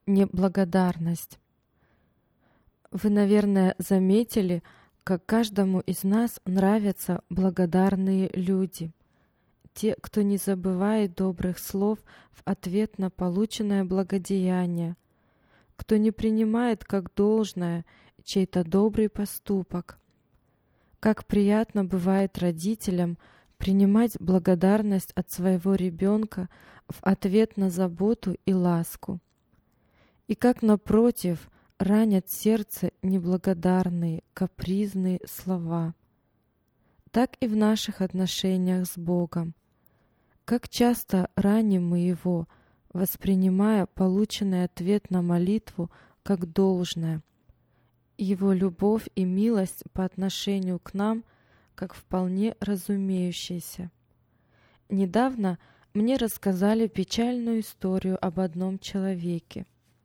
Неблагодарность. Вы, наверное, заметили, как каждому из нас нравятся благодарные люди. Те, кто не забывает добрых слов в ответ на полученное благодеяние, кто не принимает как должное чей-то добрый поступок. Как приятно бывает родителям принимать благодарность от своего ребенка в ответ на заботу и ласку. И как, напротив, ранят сердце неблагодарные, капризные слова. Так и в наших отношениях с Богом. Как часто раним мы Его, воспринимая полученный ответ на молитву как должное. Его любовь и милость по отношению к нам как вполне разумеющиеся. Недавно мне рассказали печальную историю об одном человеке.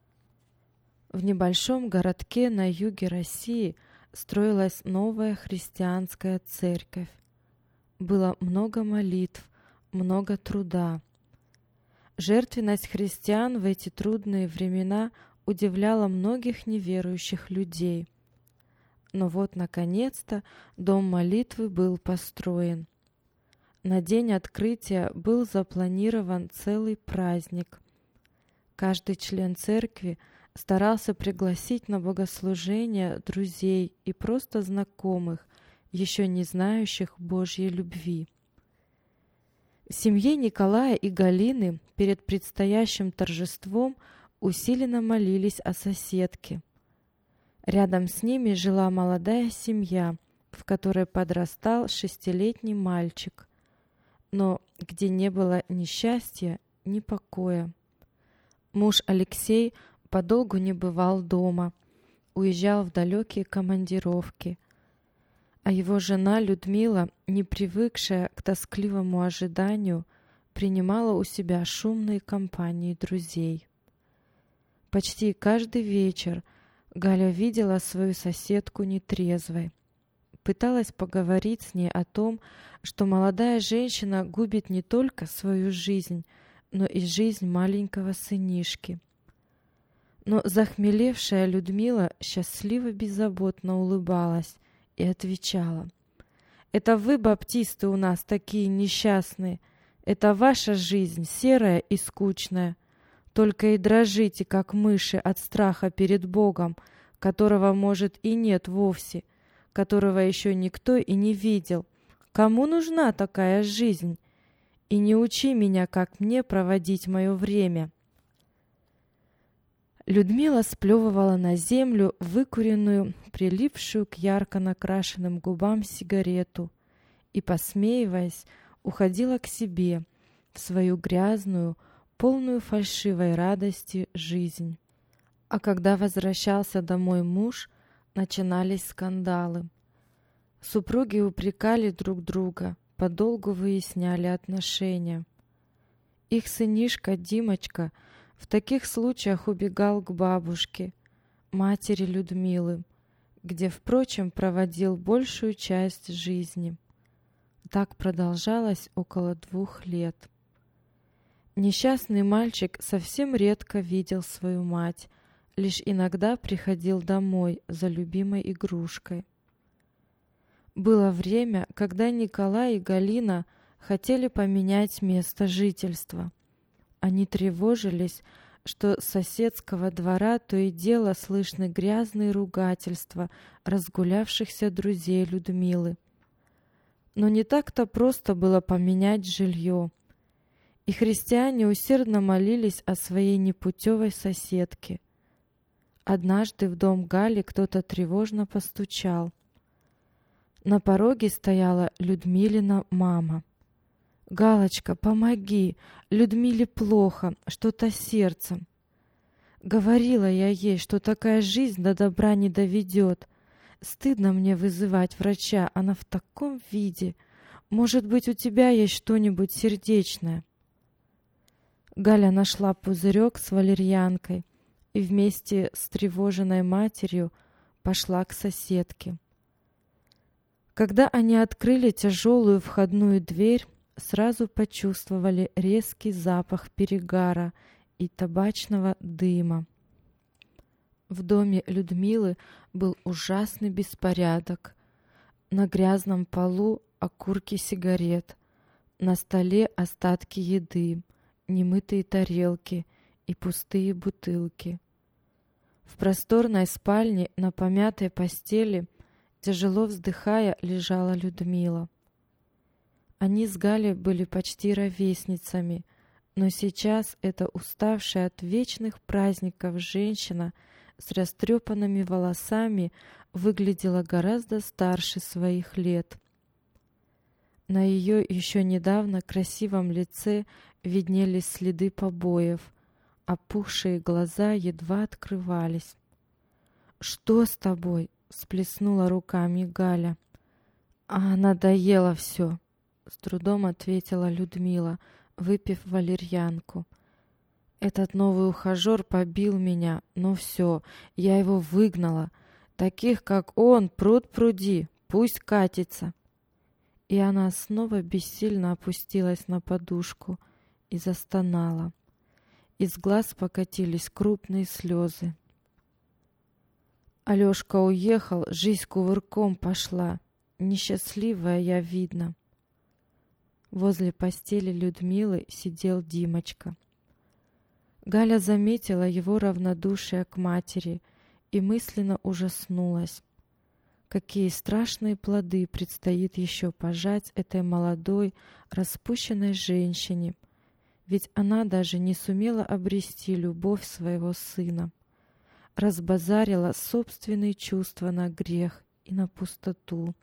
В небольшом городке на юге России строилась новая христианская церковь. Было много молитв, много труда. Жертвенность христиан в эти трудные времена удивляла многих неверующих людей. Но вот, наконец-то, дом молитвы был построен. На день открытия был запланирован целый праздник. Каждый член церкви старался пригласить на богослужение друзей и просто знакомых, еще не знающих Божьей любви. В семье Николая и Галины перед предстоящим торжеством усиленно молились о соседке. Рядом с ними жила молодая семья, в которой подрастал 6-летний мальчик, но где не было ни счастья, ни покоя. Муж Алексей подолгу не бывал дома, уезжал в далекие командировки, а его жена Людмила, не привыкшая к тоскливому ожиданию, принимала у себя шумные компании друзей. Почти каждый вечер Галя видела свою соседку нетрезвой. Пыталась поговорить с ней о том, что молодая женщина губит не только свою жизнь, но и жизнь маленького сынишки. Но захмелевшая Людмила счастливо беззаботно улыбалась и отвечала: «Это вы, баптисты, у нас такие несчастные. Это ваша жизнь, серая и скучная. Только и дрожите, как мыши, от страха перед Богом, которого, может, и нет вовсе, которого еще никто и не видел. Кому нужна такая жизнь? И не учи меня, как мне проводить мое время». Людмила сплевывала на землю выкуренную, прилипшую к ярко накрашенным губам сигарету и, посмеиваясь, уходила к себе, в свою грязную, полную фальшивой радости жизнь. А когда возвращался домой муж, начинались скандалы. Супруги упрекали друг друга, подолгу выясняли отношения. Их сынишка Димочка в таких случаях убегал к бабушке, матери Людмилы, где, впрочем, проводил большую часть жизни. Так продолжалось около 2 лет. Несчастный мальчик совсем редко видел свою мать, лишь иногда приходил домой за любимой игрушкой. Было время, когда Николай и Галина хотели поменять место жительства. Они тревожились, что с соседского двора то и дело слышны грязные ругательства разгулявшихся друзей Людмилы. Но не так-то просто было поменять жилье. И христиане усердно молились о своей непутевой соседке. Однажды в дом Гали кто-то тревожно постучал. На пороге стояла Людмилина мама. «Галочка, помоги! Людмиле плохо, что-то с сердцем. Говорила я ей, что такая жизнь до добра не доведет. Стыдно мне вызывать врача, она в таком виде. Может быть, у тебя есть что-нибудь сердечное?» Галя нашла пузырек с валерьянкой и вместе с тревоженной матерью пошла к соседке. Когда они открыли тяжелую входную дверь, сразу почувствовали резкий запах перегара и табачного дыма. В доме Людмилы был ужасный беспорядок. На грязном полу окурки сигарет, на столе остатки еды, немытые тарелки и пустые бутылки. В просторной спальне на помятой постели, тяжело вздыхая, лежала Людмила. Они с Галей были почти ровесницами, но сейчас эта уставшая от вечных праздников женщина с растрепанными волосами выглядела гораздо старше своих лет. На ее еще недавно красивом лице виднелись следы побоев, опухшие глаза едва открывались. «Что с тобой?» — всплеснула руками Галя. «Надоело все», — с трудом ответила Людмила, выпив валерьянку. «Этот новый ухажер побил меня, но все, я его выгнала. Таких, как он, пруд-пруди, пусть катится». И она снова бессильно опустилась на подушку и застонала. Из глаз покатились крупные слезы. Алёшка уехал, жизнь кувырком пошла. Несчастливая я, видно. Возле постели Людмилы сидел Димочка. Галя заметила его равнодушие к матери и мысленно ужаснулась. Какие страшные плоды предстоит еще пожать этой молодой, распущенной женщине, ведь она даже не сумела обрести любовь своего сына, разбазарила собственные чувства на грех и на пустоту.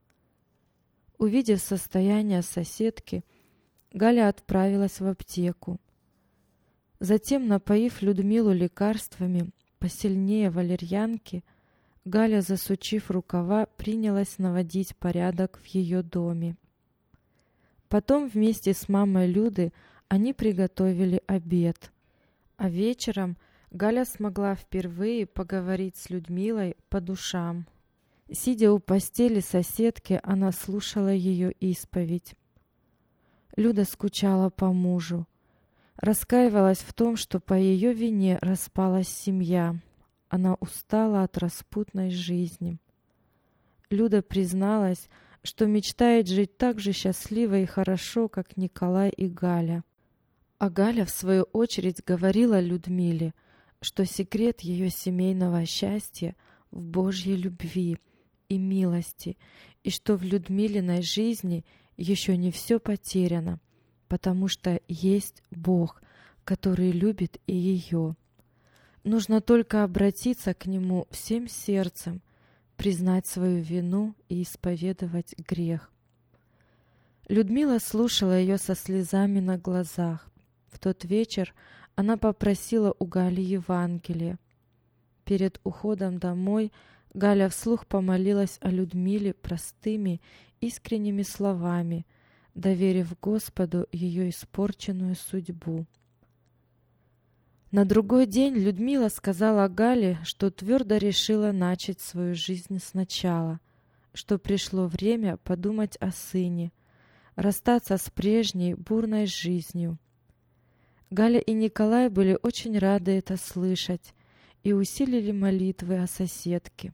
Увидев состояние соседки, Галя отправилась в аптеку. Затем, напоив Людмилу лекарствами посильнее валерьянки, Галя, засучив рукава, принялась наводить порядок в ее доме. Потом вместе с мамой Люды они приготовили обед, а вечером Галя смогла впервые поговорить с Людмилой по душам. Сидя у постели соседки, она слушала ее исповедь. Люда скучала по мужу, раскаивалась в том, что по ее вине распалась семья. Она устала от распутной жизни. Люда призналась, что мечтает жить так же счастливо и хорошо, как Николай и Галя. А Галя, в свою очередь, говорила Людмиле, что секрет ее семейного счастья в Божьей любви и милости, и что в Людмилиной жизни еще не все потеряно, потому что есть Бог, который любит и ее. Нужно только обратиться к Нему всем сердцем, признать свою вину и исповедовать грех. Людмила слушала ее со слезами на глазах. В тот вечер она попросила у Гали Евангелие. Перед уходом домой Галя вслух помолилась о Людмиле простыми, искренними словами, доверив Господу ее испорченную судьбу. На другой день Людмила сказала Гале, что твердо решила начать свою жизнь сначала, что пришло время подумать о сыне, расстаться с прежней бурной жизнью. Галя и Николай были очень рады это слышать и усилили молитвы о соседке.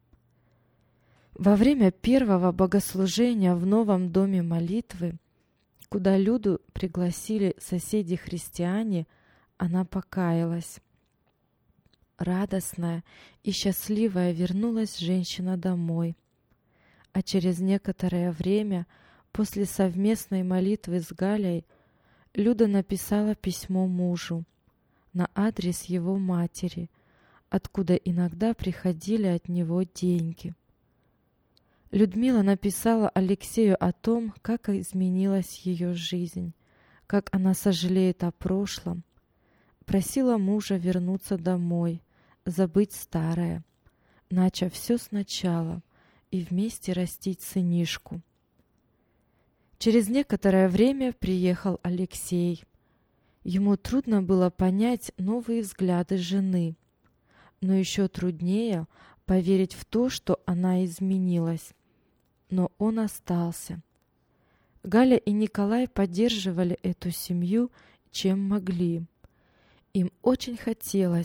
Во время первого богослужения в новом доме молитвы, куда Люду пригласили соседи-христиане, она покаялась. Радостная и счастливая вернулась женщина домой. А через некоторое время, после совместной молитвы с Галей, Люда написала письмо мужу на адрес его матери, откуда иногда приходили от него деньги. Людмила написала Алексею о том, как изменилась ее жизнь, как она сожалеет о прошлом, просила мужа вернуться домой, забыть старое, начав все сначала и вместе растить сынишку. Через некоторое время приехал Алексей. Ему трудно было понять новые взгляды жены, но еще труднее поверить в то, что она изменилась. Но он остался. Галя и Николай поддерживали эту семью, чем могли. Им очень хотелось,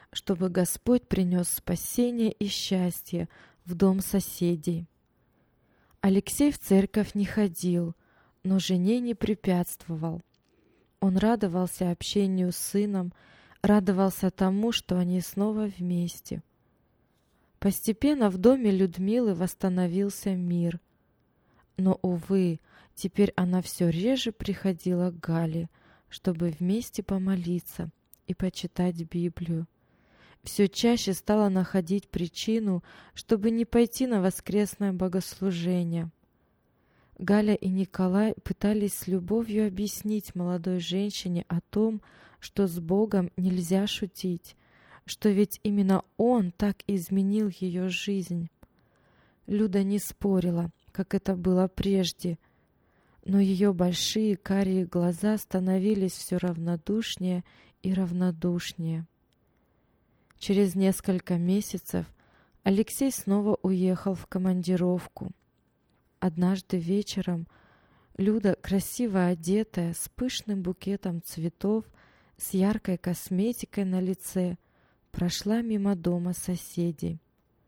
чтобы Господь принес спасение и счастье в дом соседей. Алексей в церковь не ходил, но жене не препятствовал. Он радовался общению с сыном, радовался тому, что они снова вместе. Постепенно в доме Людмилы восстановился мир. Но, увы, теперь она все реже приходила к Гале, чтобы вместе помолиться и почитать Библию. Все чаще стала находить причину, чтобы не пойти на воскресное богослужение. Галя и Николай пытались с любовью объяснить молодой женщине о том, что с Богом нельзя шутить, что ведь именно Он так изменил ее жизнь. Люда не спорила, как это было прежде, но ее большие карие глаза становились все равнодушнее и равнодушнее. Через несколько месяцев Алексей снова уехал в командировку. Однажды вечером Люда, красиво одетая, с пышным букетом цветов, с яркой косметикой на лице, прошла мимо дома соседей.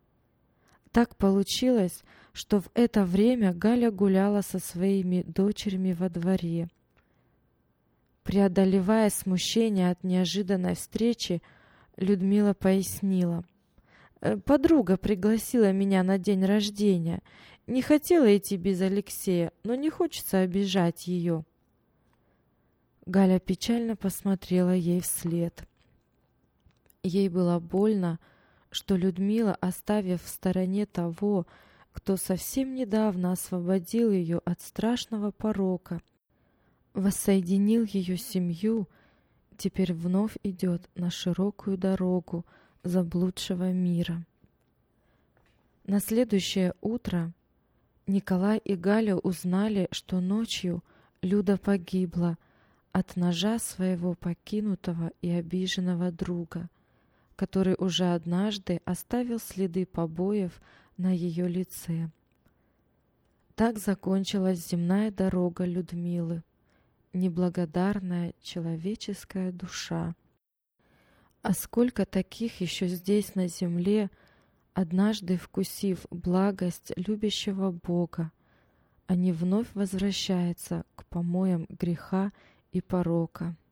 Так получилось, что в это время Галя гуляла со своими дочерями во дворе. Преодолевая смущение от неожиданной встречи, Людмила пояснила: «Подруга пригласила меня на день рождения. Не хотела идти без Алексея, но не хочется обижать ее». Галя печально посмотрела ей вслед. Ей было больно, что Людмила, оставив в стороне того, кто совсем недавно освободил ее от страшного порока, воссоединил ее семью, теперь вновь идет на широкую дорогу заблудшего мира. На следующее утро Николай и Галя узнали, что ночью Люда погибла от ножа своего покинутого и обиженного друга, который уже однажды оставил следы побоев на ее лице. Так закончилась земная дорога Людмилы, неблагодарная человеческая душа. А сколько таких еще здесь на земле, однажды вкусив благость любящего Бога, они вновь возвращаются к помоям греха и порока.